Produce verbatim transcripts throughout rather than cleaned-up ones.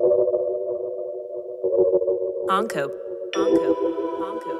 Onco. Onco. Onco.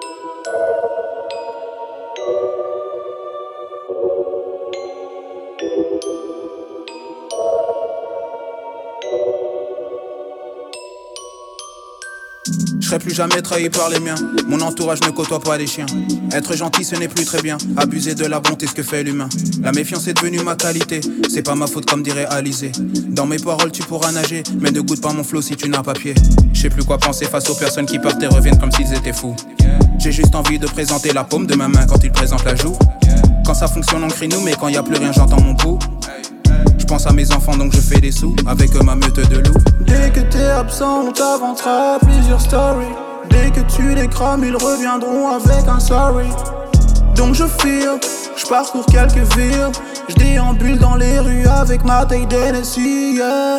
Je serai plus jamais trahi par les miens. Mon entourage ne côtoie pas les chiens. Être gentil ce n'est plus très bien. Abuser de la bonté, ce que fait l'humain. La méfiance est devenue ma qualité. C'est pas ma faute comme dirait Alizé. Dans mes paroles tu pourras nager, mais ne goûte pas mon flow si tu n'as pas pied. Je sais plus quoi penser face aux personnes qui partent et reviennent comme s'ils étaient fous. J'ai juste envie de présenter la paume de ma main quand ils présentent la joue. Quand ça fonctionne on crie nous, mais quand y a plus rien j'entends mon pouls. Je pense à mes enfants donc je fais des sous avec ma meute de loups. Dès que t'es absent on t'inventera plusieurs stories. Dès que tu les crames ils reviendront avec un sorry. Donc je file, je parcours quelques villes. Je déambule dans les rues avec ma taille d'Hennessy, yeah.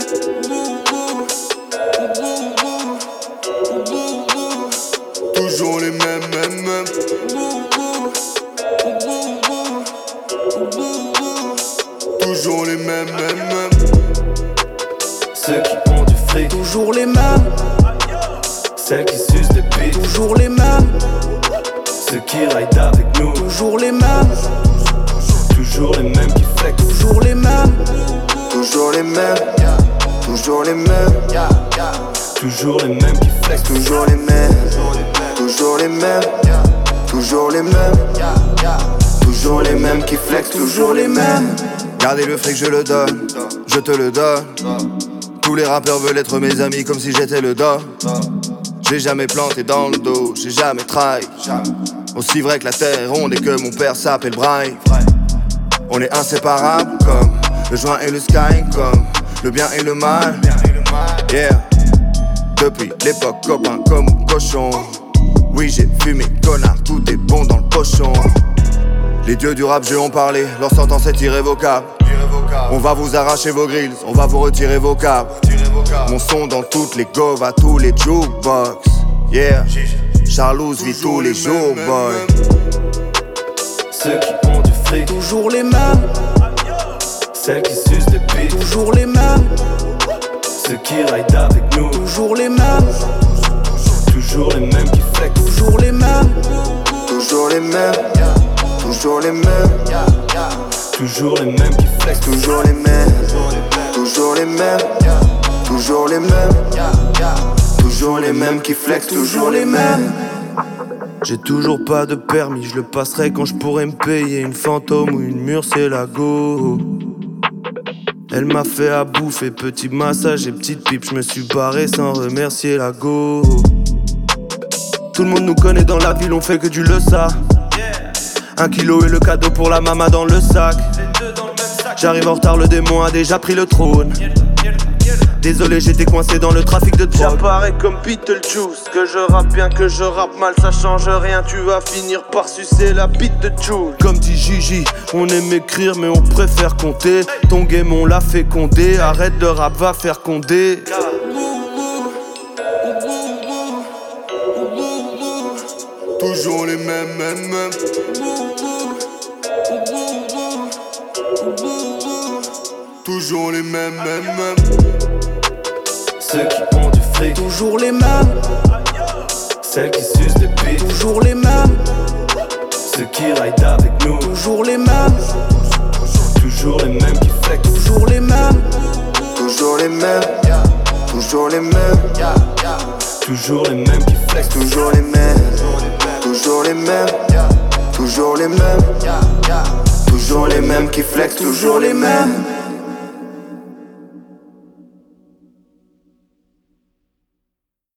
Toujours les mêmes, mêmes, mêmes. Toujours les mêmes, mêmes, mêmes. Ceux qui ont du fric, toujours les mêmes. Celles qui sucent des pics, toujours les mêmes. Ceux qui ride avec nous, toujours les mêmes. Toujours les mêmes qui flex, toujours les mêmes. Toujours les mêmes. Toujours les mêmes. Toujours les mêmes qui flex, toujours les mêmes. Toujours les mêmes. Toujours les mêmes. Toujours les mêmes qui flex, toujours les mêmes. Gardez le fric, je le donne, je te le donne. Tous les rappeurs veulent être mes amis comme si j'étais le dos. J'ai jamais planté dans le dos, j'ai jamais trahi. Aussi vrai que la terre est ronde et que mon père s'appelle Braille. On est inséparables comme le joint et le sky, comme le bien et le mal. Yeah. Depuis l'époque copain comme cochon. Oui j'ai fumé connard, tout est bon dans le pochon. Les dieux du rap jeu ont parlé, leur sentence est irrévocable. On va vous arracher vos grilles, on va vous retirer vos câbles. Mon son dans toutes les govs, à tous les jukebox. Yeah, Charlouse vit tous les jours, boy. Ceux qui ont du fric, toujours les mêmes. Celles qui sucent des pics, toujours les mêmes. Ceux qui ride avec nous, toujours les mêmes. Toujours les mêmes qui flex, toujours les mêmes. Toujours les mêmes. Toujours les mêmes. Toujours les mêmes qui flex, toujours les mêmes. Toujours les mêmes. Toujours les mêmes. Toujours les mêmes qui flex, toujours les mêmes. J'ai toujours pas de permis, je le passerai quand je pourrai me payer une fantôme ou une murciélago. Elle m'a fait à bouffer, petit massage et petite pipe, je me suis barré sans remercier la go. Tout le monde nous connaît dans la ville, on fait que du le ça. Un kilo et le cadeau pour la mama dans le sac. J'arrive en retard, le démon a déjà pris le trône. Désolé, j'étais coincé dans le trafic de drogue. J'apparais comme Beetlejuice. Que je rappe bien, que je rappe mal, ça change rien. Tu vas finir par sucer la bite de Jules. Comme dit Gigi, on aime écrire mais on préfère compter. Ton game on l'a fécondé. Arrête de rap, va faire condé. Toujours les mêmes, mêmes, mêmes. Toujours les mêmes, mêmes, mêmes. Ceux qui ont du fric, toujours les mêmes. Celles qui sucent des pics, toujours les mêmes. Ceux qui ride avec nous, toujours les mêmes. Toujours les mêmes qui flex, toujours les mêmes. Toujours les mêmes. Toujours les mêmes. Toujours les mêmes qui flex, toujours les mêmes. Toujours les mêmes. Toujours les mêmes. Toujours les mêmes qui flex, toujours les mêmes.